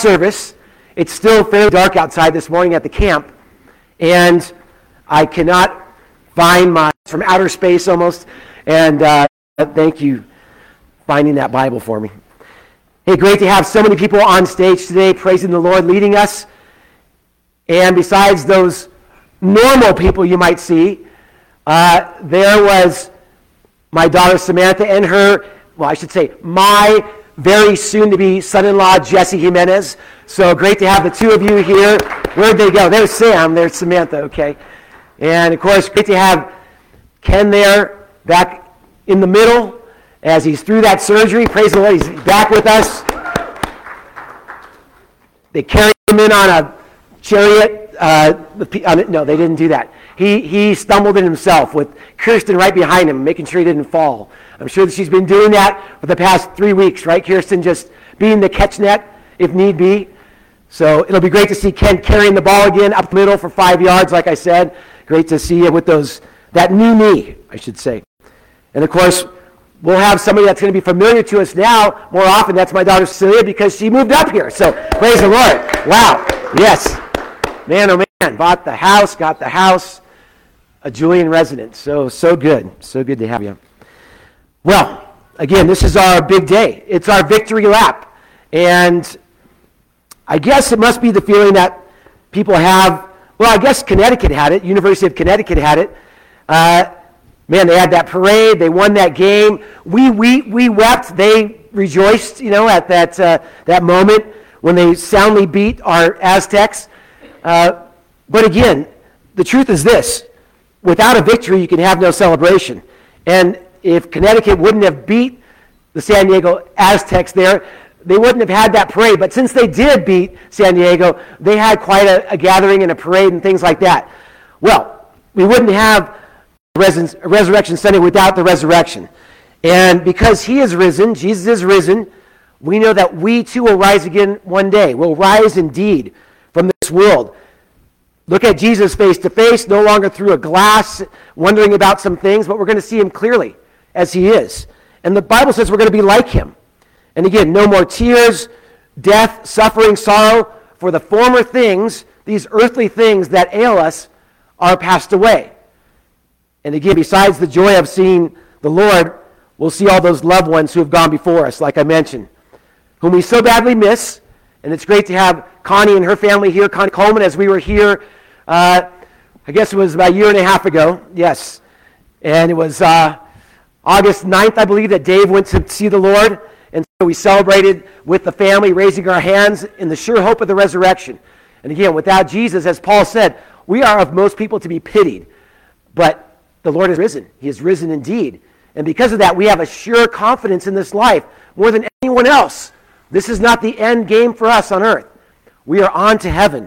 service. It's still fairly dark outside this morning at the camp, and I cannot find from outer space almost, and thank you finding that Bible for me. Hey, great to have so many people on stage today praising the Lord, leading us. And besides those normal people you might see, there was my daughter Samantha and my very soon-to-be son-in-law, Jesse Jimenez. So great to have the two of you here. Where'd they go? There's Sam, there's Samantha, okay. And, of course, great to have Ken there back in the middle as he's through that surgery. Praise the Lord, he's back with us. They carried him in on a chariot. No, they didn't do that. He stumbled in himself with Kirsten right behind him, making sure he didn't fall. I'm sure that she's been doing that for the past 3 weeks, right, Kirsten? Just being the catch net, if need be. So it'll be great to see Ken carrying the ball again up the middle for 5 yards, like I said. Great to see you with that new knee, I should say. And, of course, we'll have somebody that's going to be familiar to us now more often. That's my daughter Cecilia, because she moved up here. So praise the Lord. Wow. Yes. Man, oh man. Got the house. A Julian resident. So good. So good to have you. Well, again, this is our big day. It's our victory lap. And I guess it must be the feeling that people have. Well, I guess Connecticut had it. University of Connecticut had it. Man, they had that parade. They won that game. We wept. They rejoiced, at that moment when they soundly beat our Aztecs. But again, the truth is this. Without a victory, you can have no celebration. And if Connecticut wouldn't have beat the San Diego Aztecs there, they wouldn't have had that parade. But since they did beat San Diego, they had quite a gathering and a parade and things like that. Well, we wouldn't have Resurrection Sunday without the resurrection. And because he is risen, Jesus is risen, we know that we too will rise again one day. We'll rise indeed from this world. Look at Jesus face to face, no longer through a glass, wondering about some things, but we're going to see him clearly as he is. And the Bible says we're going to be like him. And again, no more tears, death, suffering, sorrow, for the former things, these earthly things that ail us, are passed away. And again, besides the joy of seeing the Lord, we'll see all those loved ones who have gone before us, like I mentioned, whom we so badly miss. And it's great to have Connie and her family here, Connie Coleman, as we were here, I guess it was about a year and a half ago, yes. And it was August 9th, I believe, that Dave went to see the Lord. And so we celebrated with the family, raising our hands in the sure hope of the resurrection. And again, without Jesus, as Paul said, we are of most people to be pitied. But the Lord is risen. He is risen indeed. And because of that, we have a sure confidence in this life more than anyone else. This is not the end game for us on earth. We are on to heaven.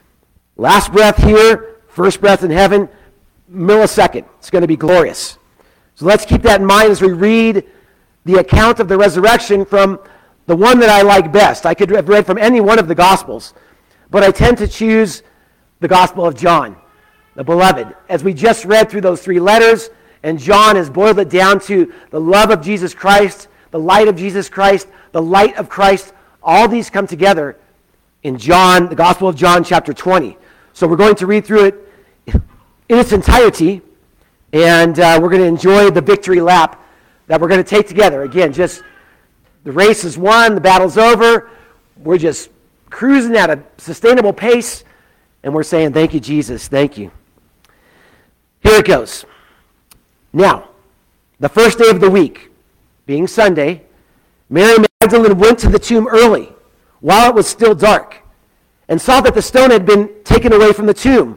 Last breath here, first breath in heaven, millisecond. It's going to be glorious. So let's keep that in mind as we read the account of the resurrection from the one that I like best. I could have read from any one of the Gospels, but I tend to choose the Gospel of John, the beloved. As we just read through those 3 letters, and John has boiled it down to the love of Jesus Christ, the light of Jesus Christ, the light of Christ. All these come together in John, the Gospel of John, chapter 20. So we're going to read through it in its entirety, and we're going to enjoy the victory lap that we're going to take together. Again, just the race is won, the battle's over. We're just cruising at a sustainable pace, and we're saying, thank you, Jesus, thank you. Here it goes. Now, the first day of the week, being Sunday, Mary Magdalene went to the tomb early, while it was still dark, and saw that the stone had been taken away from the tomb.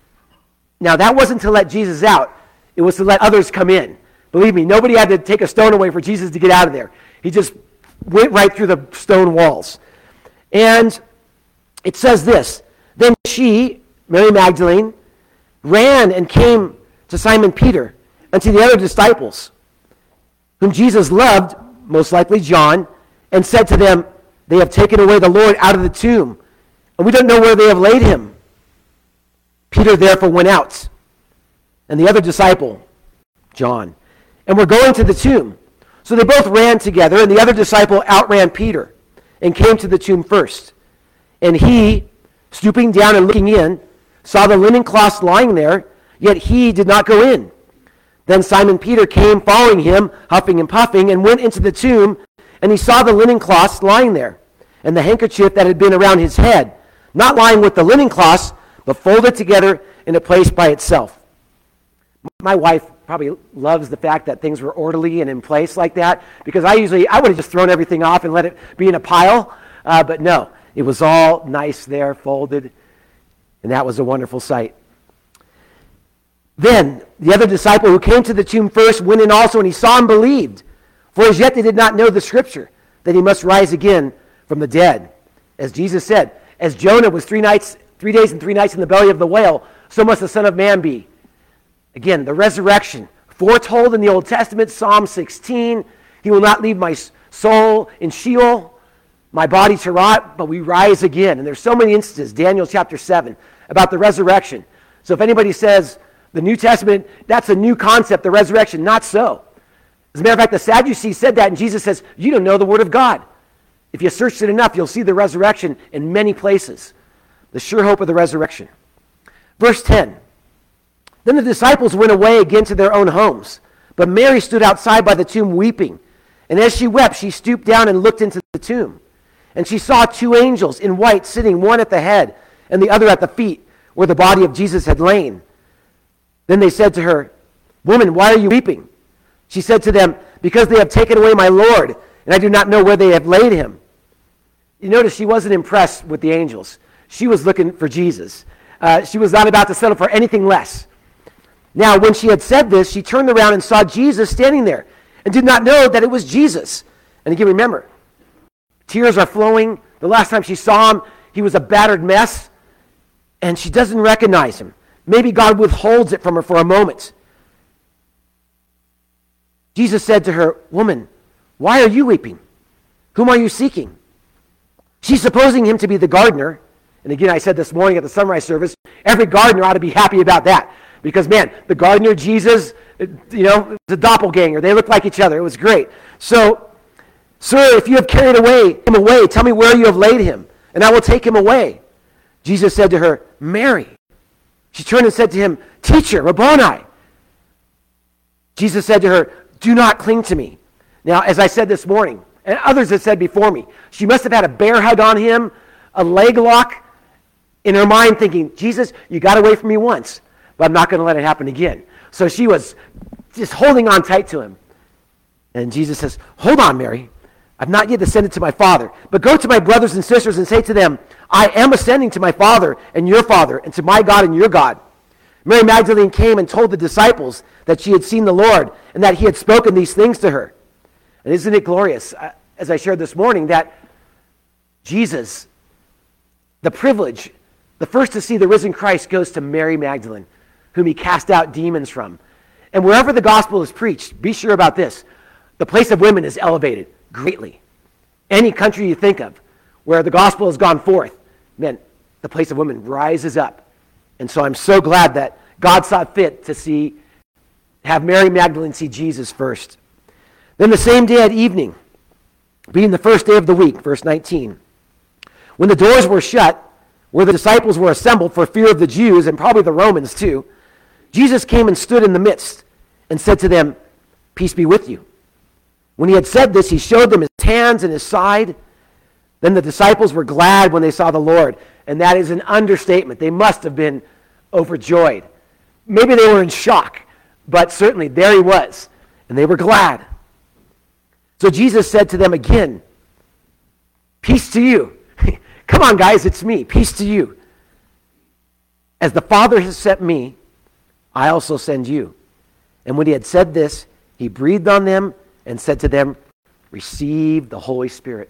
Now, that wasn't to let Jesus out. It was to let others come in. Believe me, nobody had to take a stone away for Jesus to get out of there. He just went right through the stone walls. And it says this, then she, Mary Magdalene, ran and came to Simon Peter and to the other disciples, whom Jesus loved, most likely John, and said to them, they have taken away the Lord out of the tomb, and we don't know where they have laid him. Peter therefore went out, and the other disciple, John, and were going to the tomb. So they both ran together, and the other disciple outran Peter and came to the tomb first. And he, stooping down and looking in, saw the linen cloths lying there, yet he did not go in. Then Simon Peter came following him, huffing and puffing, and went into the tomb, and he saw the linen cloths lying there, and the handkerchief that had been around his head, not lying with the linen cloths, but folded together in a place by itself. My wife probably loves the fact that things were orderly and in place like that, because I would have just thrown everything off and let it be in a pile, but no, it was all nice there, folded, and that was a wonderful sight. Then the other disciple who came to the tomb first went in also, and he saw and believed. For as yet they did not know the scripture, that he must rise again from the dead. As Jesus said, as Jonah was 3 days and 3 nights in the belly of the whale, so must the Son of Man be. Again, the resurrection, foretold in the Old Testament, Psalm 16, he will not leave my soul in Sheol, my body to rot, but we rise again. And there's so many instances, Daniel chapter 7, about the resurrection. So if anybody says the New Testament, that's a new concept, the resurrection, not so. As a matter of fact, the Sadducees said that, and Jesus says, you don't know the Word of God. If you search it enough, you'll see the resurrection in many places. The sure hope of the resurrection. Verse 10. Then the disciples went away again to their own homes. But Mary stood outside by the tomb weeping. And as she wept, she stooped down and looked into the tomb. And she saw 2 angels in white sitting, one at the head and the other at the feet, where the body of Jesus had lain. Then they said to her, Woman, why are you weeping? She said to them, Because they have taken away my Lord, and I do not know where they have laid him. You notice she wasn't impressed with the angels. She was looking for Jesus. She was not about to settle for anything less. Now, when she had said this, she turned around and saw Jesus standing there and did not know that it was Jesus. And again, remember, tears are flowing. The last time she saw him, he was a battered mess, and she doesn't recognize him. Maybe God withholds it from her for a moment. Jesus said to her, Woman, why are you weeping? Whom are you seeking? She's supposing him to be the gardener. And again, I said this morning at the sunrise service, every gardener ought to be happy about that. Because, man, the gardener, Jesus, the doppelganger, they looked like each other. It was great. So, Sir, if you have carried him away, tell me where you have laid him, and I will take him away. Jesus said to her, Mary. She turned and said to him, Teacher, Rabboni. Jesus said to her, Do not cling to me. Now, as I said this morning, and others have said before me, she must have had a bear hug on him, a leg lock, in her mind thinking, Jesus, you got away from me once, but I'm not going to let it happen again. So she was just holding on tight to him. And Jesus says, Hold on, Mary. I've not yet ascended to my Father, but go to my brothers and sisters and say to them, I am ascending to my Father and your Father, and to my God and your God. Mary Magdalene came and told the disciples that she had seen the Lord and that he had spoken these things to her. And isn't it glorious, as I shared this morning, that Jesus, the privilege, the first to see the risen Christ, goes to Mary Magdalene, whom he cast out demons from. And wherever the gospel is preached, be sure about this, the place of women is elevated greatly. Any country you think of where the gospel has gone forth, man, the place of women rises up. And so I'm so glad that God saw fit to have Mary Magdalene see Jesus first. Then the same day at evening, being the first day of the week, verse 19, when the doors were shut, where the disciples were assembled for fear of the Jews, and probably the Romans too, Jesus came and stood in the midst and said to them, Peace be with you. When he had said this, he showed them his hands and his side. Then the disciples were glad when they saw the Lord. And that is an understatement. They must have been overjoyed. Maybe they were in shock, but certainly there he was. And they were glad. So Jesus said to them again, Peace to you. Come on, guys, it's me. Peace to you. As the Father has sent me, I also send you. And when he had said this, he breathed on them and said to them, Receive the Holy Spirit.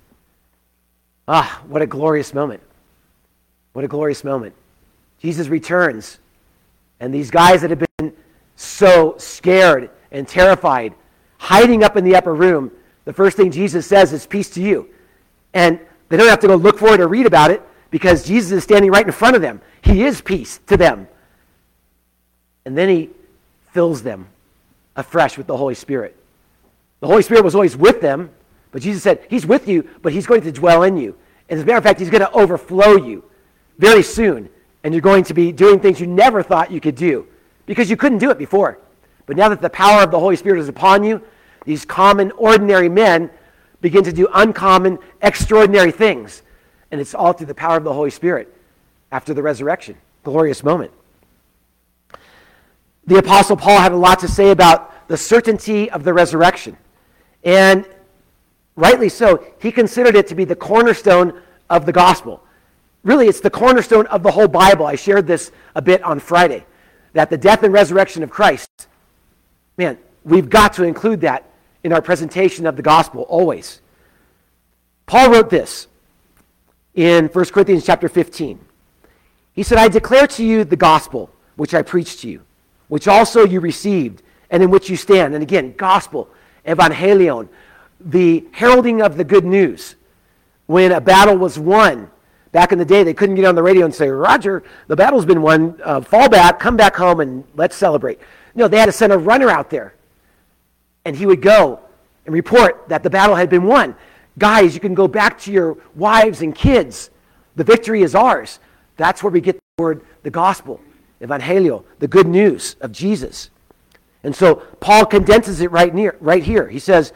Ah, what a glorious moment. What a glorious moment. Jesus returns, and these guys that have been so scared and terrified, hiding up in the upper room, the first thing Jesus says is, Peace to you. And they don't have to go look for it or read about it, because Jesus is standing right in front of them. He is peace to them. And then he fills them afresh with the Holy Spirit. The Holy Spirit was always with them, but Jesus said, He's with you, but He's going to dwell in you. And as a matter of fact, he's going to overflow you very soon. And you're going to be doing things you never thought you could do because you couldn't do it before. But now that the power of the Holy Spirit is upon you, these common, ordinary men begin to do uncommon, extraordinary things. And it's all through the power of the Holy Spirit after the resurrection. Glorious moment. The Apostle Paul had a lot to say about the certainty of the resurrection. And rightly so, he considered it to be the cornerstone of the gospel. Really, it's the cornerstone of the whole Bible. I shared this a bit on Friday, that the death and resurrection of Christ, man, we've got to include that in our presentation of the gospel always. Paul wrote this in 1 Corinthians chapter 15. He said, I declare to you the gospel which I preached to you, which also you received, and in which you stand. And again, gospel, evangelion, the heralding of the good news. When a battle was won, back in the day, they couldn't get on the radio and say, Roger, the battle's been won, fall back, come back home, and let's celebrate. No, they had to send a runner out there. And he would go and report that the battle had been won. Guys, you can go back to your wives and kids. The victory is ours. That's where we get the word, the gospel, evangelio, the good news of Jesus. And so Paul condenses it right here. He says,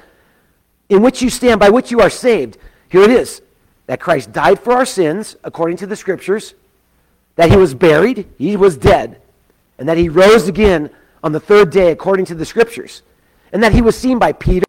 in which you stand, by which you are saved. Here it is, that Christ died for our sins, according to the Scriptures, that he was buried, he was dead, and that he rose again on the third day, according to the Scriptures, and that he was seen by Peter.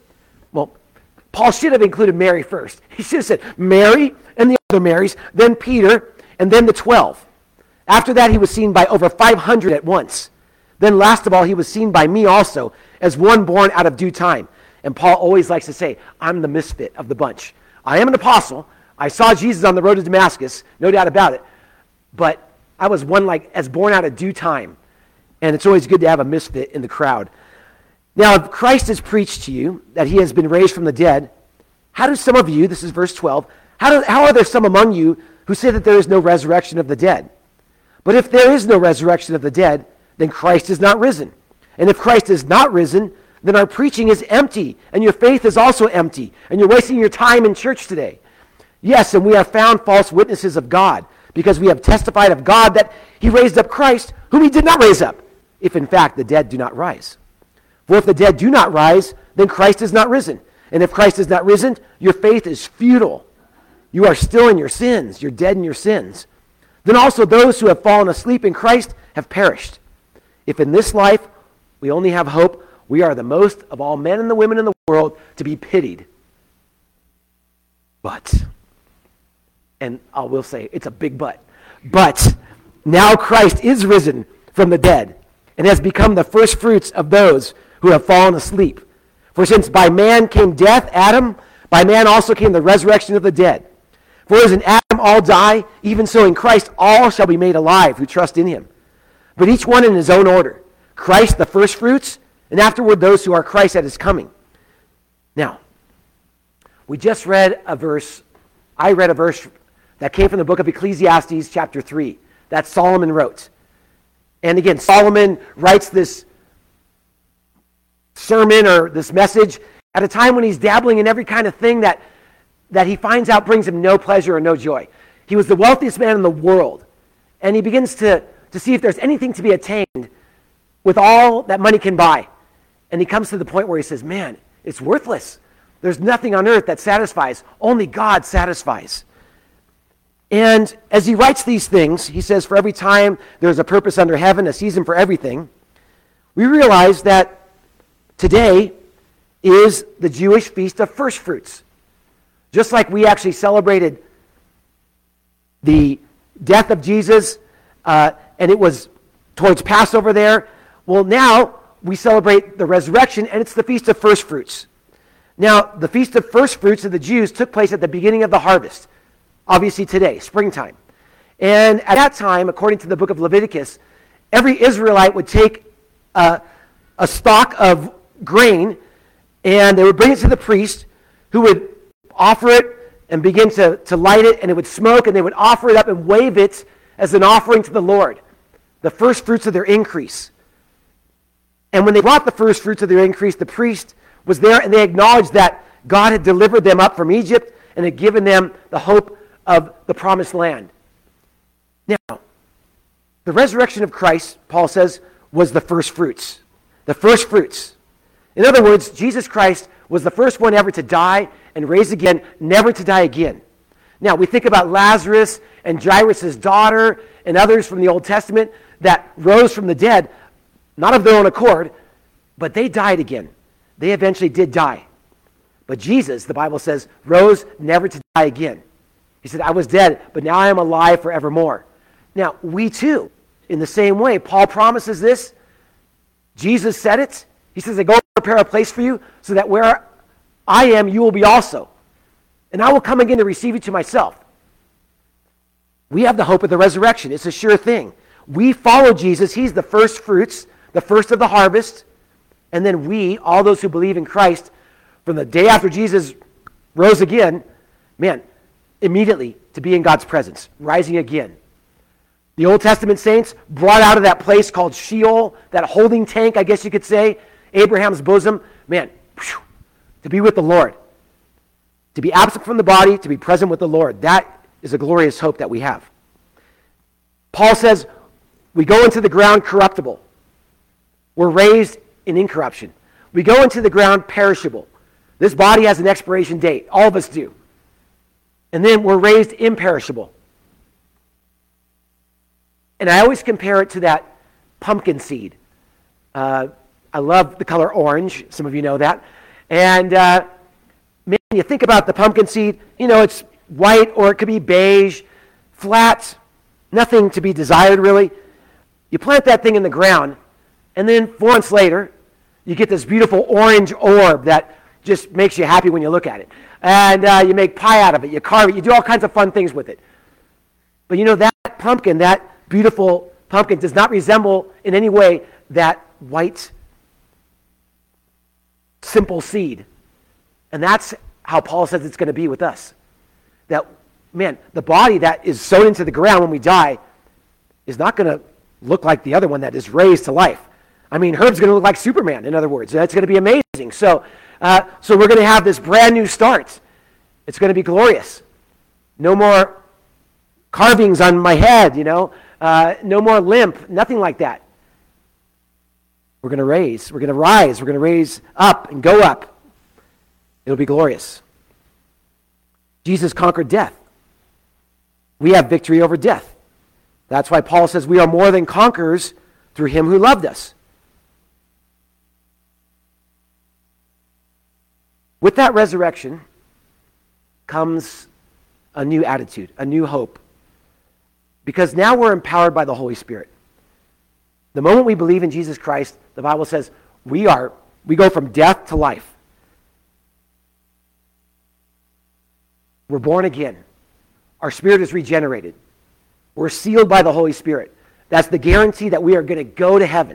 Well, Paul should have included Mary first. He should have said Mary and the other Marys, then Peter, and then the 12. After that, he was seen by over 500 at once. Then last of all, he was seen by me also, as one born out of due time. And Paul always likes to say, I'm the misfit of the bunch. I am an apostle. I saw Jesus on the road to Damascus, no doubt about it. But I was one as born out of due time. And it's always good to have a misfit in the crowd. Now, if Christ has preached to you that he has been raised from the dead, how do some of you, this is verse 12, how are there some among you who say that there is no resurrection of the dead? But if there is no resurrection of the dead, then Christ is not risen. And if Christ is not risen, then our preaching is empty, and your faith is also empty, and you're wasting your time in church today. Yes, and we are found false witnesses of God, because we have testified of God that he raised up Christ, whom he did not raise up, if in fact the dead do not rise. For if the dead do not rise, then Christ is not risen. And if Christ is not risen, your faith is futile. You are still in your sins. You're dead in your sins. Then also those who have fallen asleep in Christ have perished. If in this life we only have hope, we are the most of all men and the women in the world to be pitied. But, and I will say, it's a big but now Christ is risen from the dead and has become the first fruits of those who have fallen asleep. For since by man came death, Adam, by man also came the resurrection of the dead. For as in Adam all die, even so in Christ all shall be made alive who trust in him. But each one in his own order. Christ the first fruits, and afterward those who are Christ at his coming. Now, we just read a verse, I read a verse that came from the book of Ecclesiastes chapter 3, that Solomon wrote. And again, Solomon writes this sermon or this message at a time when he's dabbling in every kind of thing that he finds out brings him no pleasure or no joy. He was the wealthiest man in the world, and he begins to see if there's anything to be attained with all that money can buy. And he comes to the point where he says, man, it's worthless. There's nothing on earth that satisfies. Only God satisfies. And as he writes these things, he says, for every time there's a purpose under heaven, a season for everything. We realize that today is the Jewish Feast of First Fruits. Just like we actually celebrated the death of Jesus, and it was towards Passover there. Well, now we celebrate the resurrection, and it's the Feast of First Fruits. Now, the Feast of First Fruits of the Jews took place at the beginning of the harvest, obviously today, springtime. And at that time, according to the book of Leviticus, every Israelite would take a stalk of grain, and they would bring it to the priest, who would offer it and begin to light it, and it would smoke, and they would offer it up and wave it as an offering to the Lord, the first fruits of their increase. And when they brought the first fruits of their increase, the priest was there, and they acknowledged that God had delivered them up from Egypt, and had given them the hope of the promised land. Now, the resurrection of Christ, Paul says, was the first fruits. The first fruits. In other words, Jesus Christ was the first one ever to die and raise again, never to die again. Now, we think about Lazarus and Jairus' daughter and others from the Old Testament that rose from the dead, not of their own accord, but they died again. They eventually did die. But Jesus, the Bible says, rose never to die again. He said, I was dead, but now I am alive forevermore. Now, we too, in the same way, Paul promises this. Jesus said it. He says, I go prepare a place for you so that where I am, you will be also. And I will come again to receive you to myself. We have the hope of the resurrection. It's a sure thing. We follow Jesus. He's the first fruits, the first of the harvest. And then we, all those who believe in Christ, from the day after Jesus rose again, man, immediately to be in God's presence, rising again. The Old Testament saints brought out of that place called Sheol, that holding tank, I guess you could say, Abraham's bosom, man, to be with the Lord. To be absent from the body, to be present with the Lord. That is a glorious hope that we have. Paul says, we go into the ground corruptible. We're raised in incorruption. We go into the ground perishable. This body has an expiration date. All of us do. And then we're raised imperishable. And I always compare it to that pumpkin seed. I love the color orange. Some of you know that. And man, you think about the pumpkin seed, you know, it's white or it could be beige, flat, nothing to be desired really. You plant that thing in the ground, and then 4 months later, you get this beautiful orange orb that just makes you happy when you look at it. And you make pie out of it, you carve it, you do all kinds of fun things with it. But you know, that pumpkin, that beautiful pumpkin does not resemble in any way that white, simple seed. And that's how Paul says it's going to be with us. That, man, the body that is sown into the ground when we die is not going to look like the other one that is raised to life. I mean, Herb's going to look like Superman, in other words. That's going to be amazing. So we're going to have this brand new start. It's going to be glorious. No more carvings on my head, you know. No more limp, nothing like that. We're going to rise, we're going to raise up and go up. It'll be glorious. Jesus conquered death. We have victory over death. That's why Paul says we are more than conquerors through him who loved us. With that resurrection comes a new attitude, a new hope. Because now we're empowered by the Holy Spirit. The moment we believe in Jesus Christ, the Bible says we go from death to life. We're born again. Our spirit is regenerated. We're sealed by the Holy Spirit. That's the guarantee that we are going to go to heaven.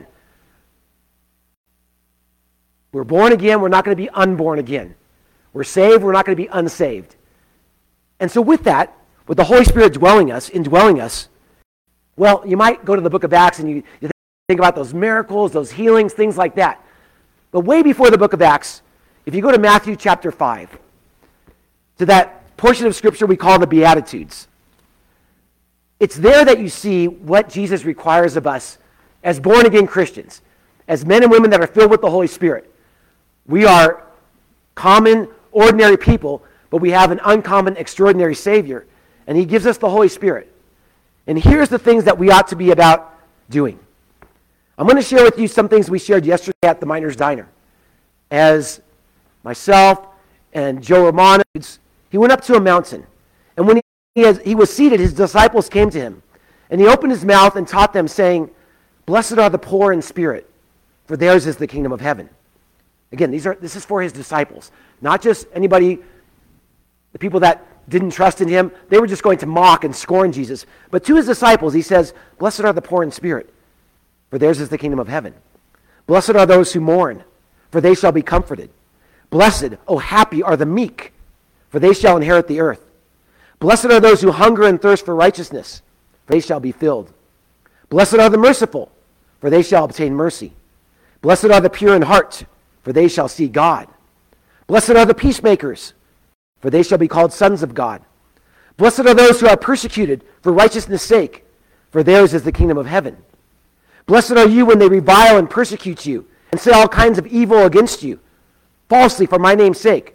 We're born again. We're not going to be unborn again. We're saved. We're not going to be unsaved. And so with that, with the Holy Spirit indwelling us, well, you might go to the book of Acts and you think about those miracles, those healings, things like that. But way before the book of Acts, if you go to Matthew chapter 5, to that portion of Scripture we call the Beatitudes, it's there that you see what Jesus requires of us as born-again Christians, as men and women that are filled with the Holy Spirit. We are common, ordinary people, but we have an uncommon, extraordinary Savior, and he gives us the Holy Spirit. And here's the things that we ought to be about doing. I'm going to share with you some things we shared yesterday at the Miners Diner. As myself and Joe Romano, he went up to a mountain. And when he was seated, his disciples came to him. And he opened his mouth and taught them, saying, "Blessed are the poor in spirit, for theirs is the kingdom of heaven." Again, this is for his disciples. Not just anybody, the people that didn't trust in him. They were just going to mock and scorn Jesus. But to his disciples, he says, "Blessed are the poor in spirit, for theirs is the kingdom of heaven. Blessed are those who mourn, for they shall be comforted. Blessed, oh happy are the meek, for they shall inherit the earth. Blessed are those who hunger and thirst for righteousness, for they shall be filled. Blessed are the merciful, for they shall obtain mercy. Blessed are the pure in heart, for they shall see God. Blessed are the peacemakers, for they shall be called sons of God. Blessed are those who are persecuted for righteousness' sake, for theirs is the kingdom of heaven. Blessed are you when they revile and persecute you, and say all kinds of evil against you, falsely for my name's sake.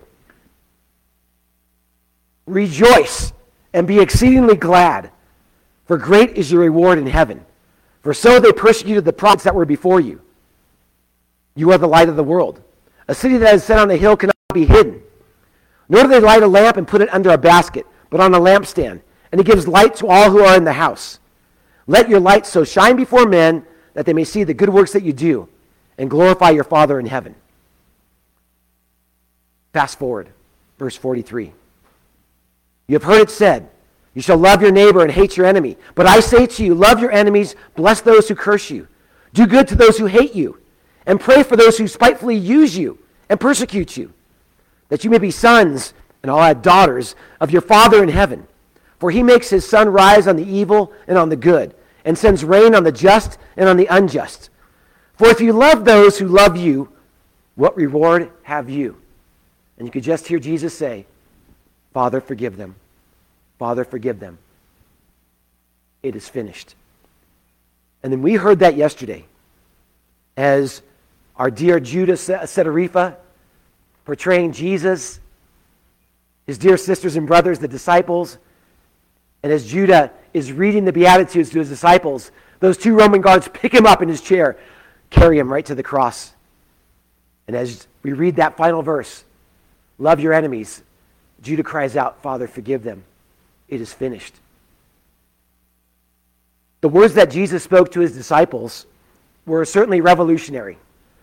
Rejoice and be exceedingly glad, for great is your reward in heaven. For so they persecuted the prophets that were before you. You are the light of the world. A city that is set on a hill cannot be hidden. Nor do they light a lamp and put it under a basket, but on a lampstand, and it gives light to all who are in the house. Let your light so shine before men that they may see the good works that you do and glorify your Father in heaven. Fast forward, verse 43. You have heard it said, you shall love your neighbor and hate your enemy. But I say to you, love your enemies, bless those who curse you. Do good to those who hate you, and pray for those who spitefully use you and persecute you, that you may be sons, and I'll add daughters, of your Father in heaven. For he makes his sun rise on the evil and on the good, and sends rain on the just and on the unjust. For if you love those who love you, what reward have you? And you could just hear Jesus say, Father, forgive them. Father, forgive them. It is finished. And then we heard that yesterday as our dear Judah Sedarifa, portraying Jesus, his dear sisters and brothers, the disciples, and as Judah is reading the Beatitudes to his disciples, those two Roman guards pick him up in his chair, carry him right to the cross. And as we read that final verse, love your enemies, Judah cries out, Father, forgive them. It is finished. The words that Jesus spoke to his disciples were certainly revolutionary.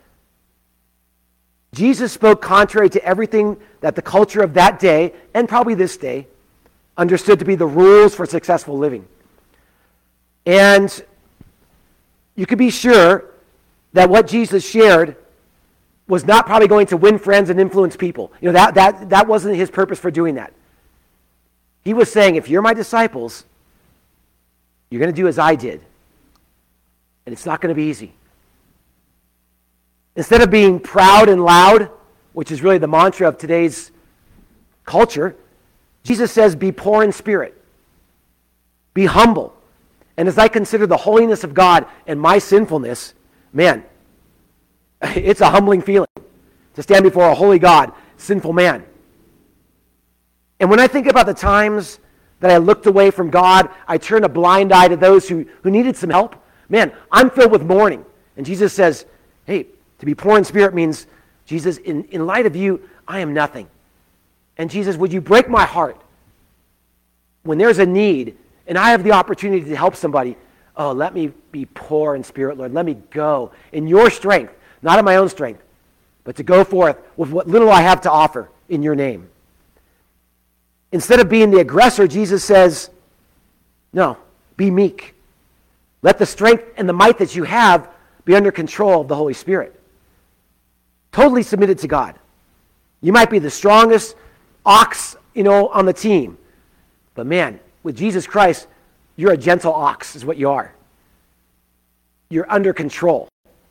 Jesus spoke contrary to everything that the culture of that day, and probably this day, understood to be the rules for successful living. And you could be sure that what Jesus shared was not probably going to win friends and influence people. You know, that wasn't his purpose for doing that. He was saying, if you're my disciples, you're going to do as I did. And it's not going to be easy. Instead of being proud and loud, which is really the mantra of today's culture, Jesus says, be poor in spirit. Be humble. And as I consider the holiness of God and my sinfulness, man, it's a humbling feeling to stand before a holy God, sinful man. And when I think about the times that I looked away from God, I turned a blind eye to those who needed some help, man, I'm filled with mourning. And Jesus says, hey, to be poor in spirit means, Jesus, in light of you, I am nothing. And Jesus, would you break my heart when there's a need and I have the opportunity to help somebody? Oh, let me be poor in spirit, Lord. Let me go in your strength, not in my own strength, but to go forth with what little I have to offer in your name. Instead of being the aggressor, Jesus says, no, be meek. Let the strength and the might that you have be under control of the Holy Spirit. Totally submitted to God. You might be the strongest ox, on the team. But man, with Jesus Christ, you're a gentle ox, is what you are. You're under control.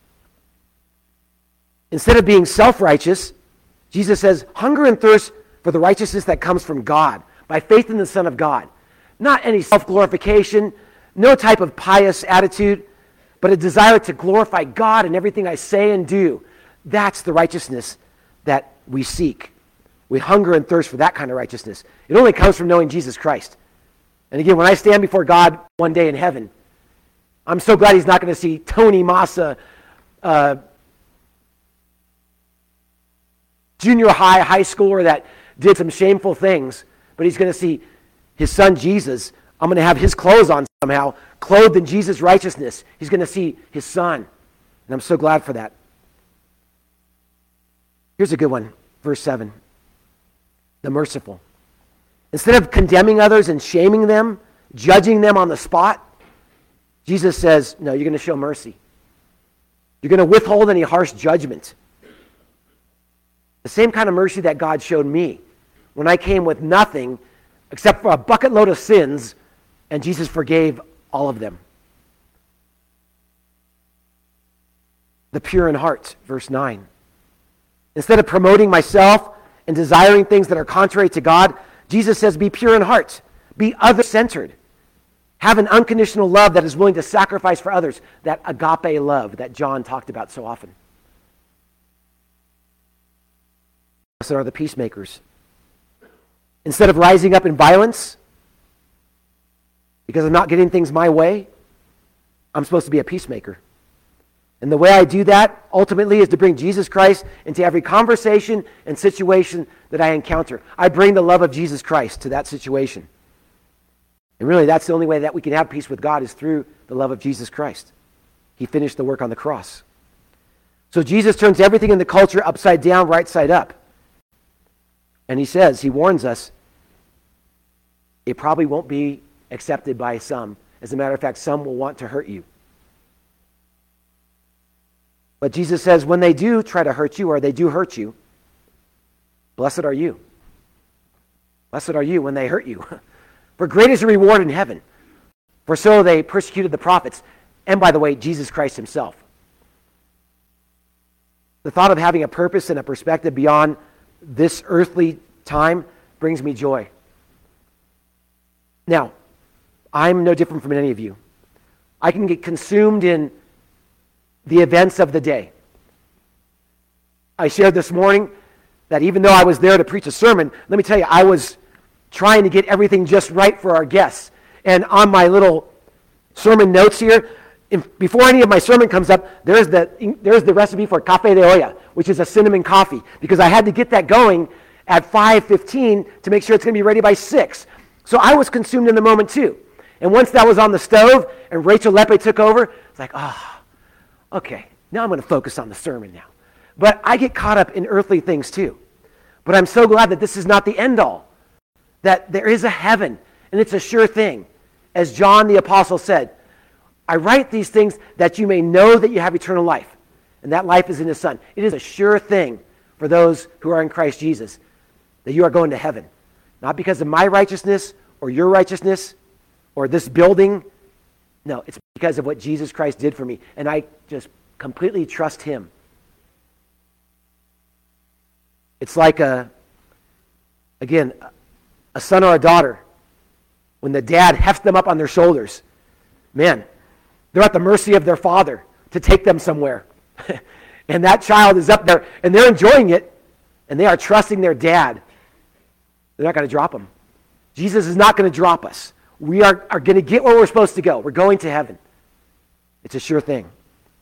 Instead of being self-righteous, Jesus says, hunger and thirst for the righteousness that comes from God, by faith in the Son of God. Not any self-glorification, no type of pious attitude, but a desire to glorify God in everything I say and do. That's the righteousness that we seek. We hunger and thirst for that kind of righteousness. It only comes from knowing Jesus Christ. And again, when I stand before God one day in heaven, I'm so glad he's not going to see Tony Massa, junior high schooler that did some shameful things, but he's going to see his son Jesus. I'm going to have his clothes on somehow, clothed in Jesus' righteousness. He's going to see his son. And I'm so glad for that. Here's a good one, verse 7. The merciful. Instead of condemning others and shaming them, judging them on the spot, Jesus says, no, you're going to show mercy. You're going to withhold any harsh judgment. The same kind of mercy that God showed me when I came with nothing except for a bucket load of sins, and Jesus forgave all of them. The pure in heart, verse 9. Instead of promoting myself and desiring things that are contrary to God, Jesus says, be pure in heart, be other-centered, have an unconditional love that is willing to sacrifice for others, that agape love that John talked about so often. Blessed are the peacemakers. Instead of rising up in violence, because I'm not getting things my way, I'm supposed to be a peacemaker. And the way I do that, ultimately, is to bring Jesus Christ into every conversation and situation that I encounter. I bring the love of Jesus Christ to that situation. And really, that's the only way that we can have peace with God is through the love of Jesus Christ. He finished the work on the cross. So Jesus turns everything in the culture upside down, right side up. And he says, he warns us, it probably won't be accepted by some. As a matter of fact, some will want to hurt you. But Jesus says, when they do try to hurt you, or they do hurt you, blessed are you. Blessed are you when they hurt you. For great is the reward in heaven. For so they persecuted the prophets. And by the way, Jesus Christ himself. The thought of having a purpose and a perspective beyond this earthly time brings me joy. Now, I'm no different from any of you. I can get consumed in the events of the day. I shared this morning that even though I was there to preach a sermon, let me tell you, I was trying to get everything just right for our guests. And on my little sermon notes here, before any of my sermon comes up, there's the recipe for café de olla, which is a cinnamon coffee, because I had to get that going at 5:15 to make sure it's going to be ready by 6. So I was consumed in the moment too. And once that was on the stove and Rachel Lepe took over, it's like, okay, now I'm going to focus on the sermon now. But I get caught up in earthly things too. But I'm so glad that this is not the end all, that there is a heaven, and it's a sure thing. As John the Apostle said, I write these things that you may know that you have eternal life, and that life is in his Son. It is a sure thing for those who are in Christ Jesus, that you are going to heaven. Not because of my righteousness or your righteousness or this building. No, it's because of what Jesus Christ did for me. And I just completely trust him. It's like a son or a daughter. When the dad hefts them up on their shoulders, man, they're at the mercy of their father to take them somewhere. And that child is up there, and they're enjoying it, and they are trusting their dad. They're not going to drop them. Jesus is not going to drop us. We are going to get where we're supposed to go. We're going to heaven. It's a sure thing.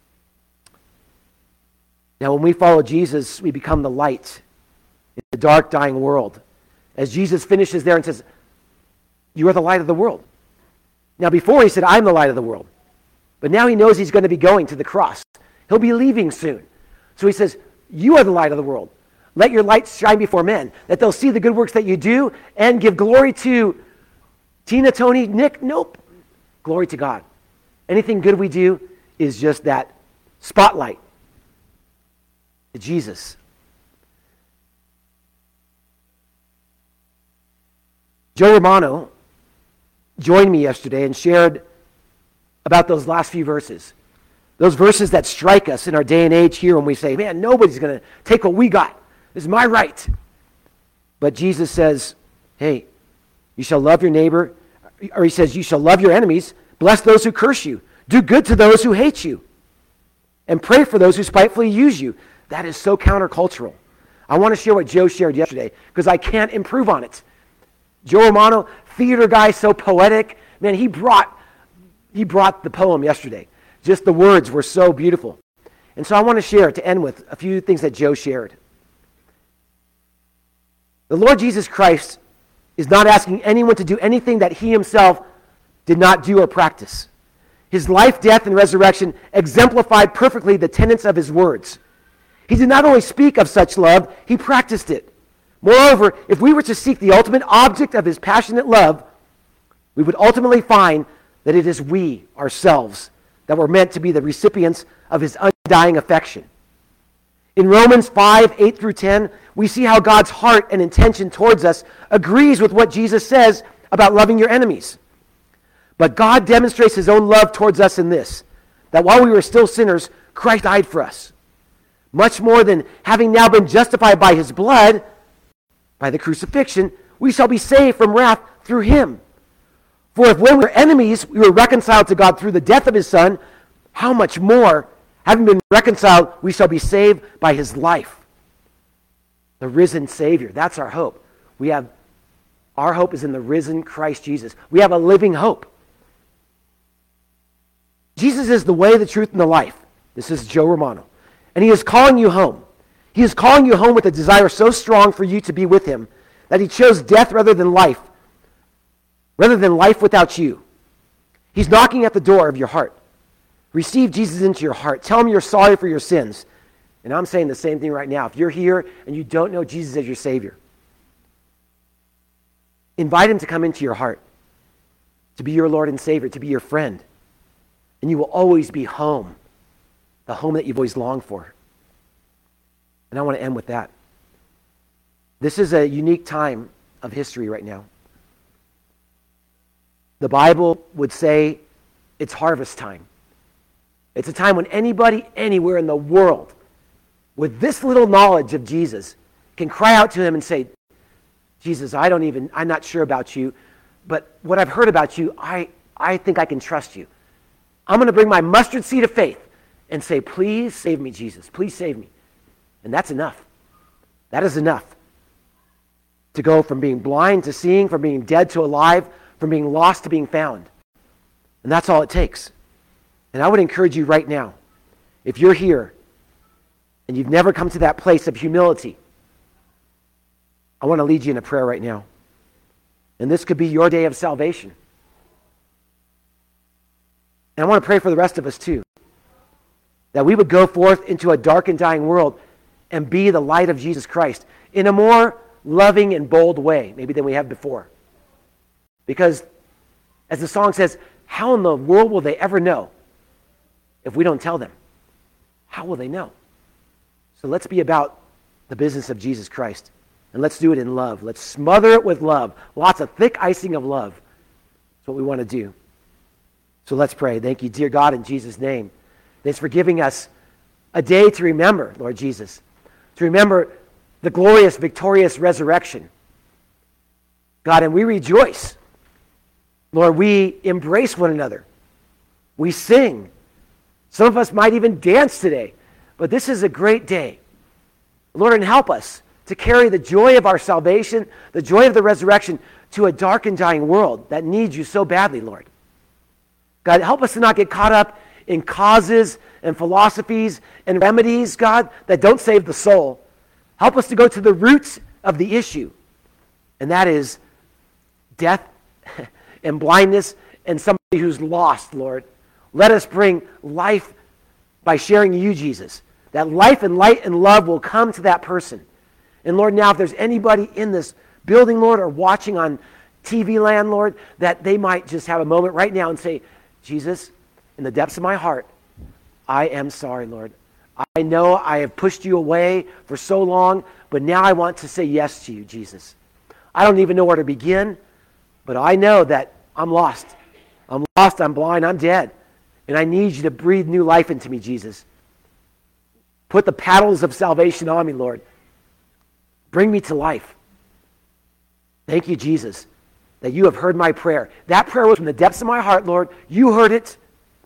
Now, when we follow Jesus, we become the light in the dark, dying world. As Jesus finishes there and says, you are the light of the world. Now, before he said, I'm the light of the world. But now he knows he's going to be going to the cross. He'll be leaving soon. So he says, you are the light of the world. Let your light shine before men, that they'll see the good works that you do and give glory to Tina, Tony, Nick. Nope. Glory to God. Anything good we do is just that spotlight to Jesus. Joe Romano joined me yesterday and shared about those last few verses. Those verses that strike us in our day and age here when we say, man, nobody's going to take what we got. This is my right. But Jesus says, hey, you shall love your neighbor, or he says, you shall love your enemies, bless those who curse you, do good to those who hate you, and pray for those who spitefully use you. That is so countercultural. I want to share what Joe shared yesterday because I can't improve on it. Joe Romano, theater guy, so poetic. Man, he brought the poem yesterday. Just the words were so beautiful. And so I want to share, to end with, a few things that Joe shared. The Lord Jesus Christ is not asking anyone to do anything that he himself did not do or practice. His life, death, and resurrection exemplified perfectly the tenets of his words. He did not only speak of such love, he practiced it. Moreover, if we were to seek the ultimate object of his passionate love, we would ultimately find that it is we, ourselves, that were meant to be the recipients of his undying affection. In Romans 5:8-10, we see how God's heart and intention towards us agrees with what Jesus says about loving your enemies. But God demonstrates his own love towards us in this, that while we were still sinners, Christ died for us. Much more than having now been justified by his blood, By the crucifixion, we shall be saved from wrath through him. For if when we were enemies, we were reconciled to God through the death of his Son, how much more, having been reconciled, we shall be saved by his life. The risen Savior, that's our hope. Our hope is in the risen Christ Jesus. We have a living hope. Jesus is the way, the truth, and the life. This is Joe Romano. And he is calling you home. He is calling you home with a desire so strong for you to be with him that he chose death rather than life without you. He's knocking at the door of your heart. Receive Jesus into your heart. Tell him you're sorry for your sins. And I'm saying the same thing right now. If you're here and you don't know Jesus as your Savior, invite him to come into your heart, to be your Lord and Savior, to be your friend. And you will always be home, the home that you've always longed for. And I want to end with that. This is a unique time of history right now. The Bible would say it's harvest time. It's a time when anybody, anywhere in the world, with this little knowledge of Jesus, can cry out to him and say, Jesus, I'm not sure about you, but what I've heard about you, I think I can trust you. I'm going to bring my mustard seed of faith and say, please save me, Jesus. Please save me. And that's enough. That is enough to go from being blind to seeing, from being dead to alive, from being lost to being found. And that's all it takes. And I would encourage you right now, if you're here and you've never come to that place of humility, I want to lead you in a prayer right now. And this could be your day of salvation. And I want to pray for the rest of us too, that we would go forth into a dark and dying world and be the light of Jesus Christ in a more loving and bold way, maybe than we have before. Because, as the song says, how in the world will they ever know if we don't tell them? How will they know? So let's be about the business of Jesus Christ. And let's do it in love. Let's smother it with love. Lots of thick icing of love. That's what we want to do. So let's pray. Thank you, dear God, in Jesus' name. Thanks for giving us a day to remember, Lord Jesus. To remember the glorious, victorious resurrection. God, and we rejoice. Lord, we embrace one another. We sing. Some of us might even dance today. But this is a great day. Lord, and help us to carry the joy of our salvation, the joy of the resurrection, to a dark and dying world that needs you so badly, Lord. God, help us to not get caught up in causes and philosophies and remedies, God, that don't save the soul. Help us to go to the roots of the issue, and that is death and blindness and somebody who's lost, Lord. Let us bring life by sharing you, Jesus. That life and light and love will come to that person. And Lord, now if there's anybody in this building, Lord, or watching on TV land, Lord, that they might just have a moment right now and say, Jesus, in the depths of my heart, I am sorry, Lord. I know I have pushed you away for so long, but now I want to say yes to you, Jesus. I don't even know where to begin, but I know that I'm lost. I'm lost, I'm blind, I'm dead. And I need you to breathe new life into me, Jesus. Put the paddles of salvation on me, Lord. Bring me to life. Thank you, Jesus, that you have heard my prayer. That prayer was from the depths of my heart, Lord. You heard it.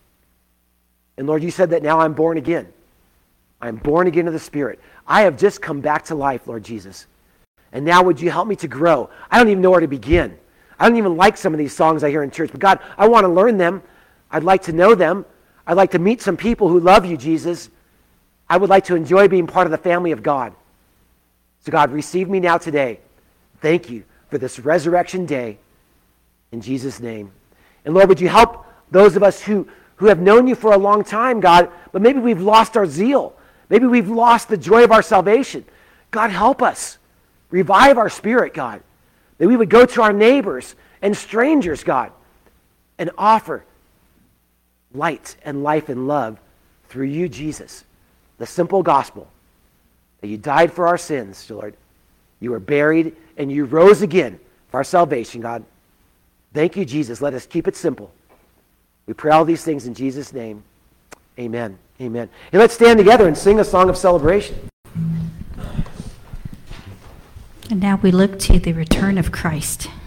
And Lord, you said that now I'm born again. I'm born again of the Spirit. I have just come back to life, Lord Jesus. And now would you help me to grow? I don't even know where to begin. I don't even like some of these songs I hear in church. But God, I want to learn them. I'd like to know them. I'd like to meet some people who love you, Jesus. I would like to enjoy being part of the family of God. So God, receive me now today. Thank you for this resurrection day. In Jesus' name. And Lord, would you help those of us who have known you for a long time, God, but maybe we've lost our zeal. Maybe we've lost the joy of our salvation. God, help us. Revive our spirit, God. That we would go to our neighbors and strangers, God, and offer light and life and love through you, Jesus. The simple gospel that you died for our sins, Lord. You were buried and you rose again for our salvation, God. Thank you, Jesus. Let us keep it simple. We pray all these things in Jesus' name. Amen. Amen. And let's stand together and sing a song of celebration. And now we look to the return of Christ.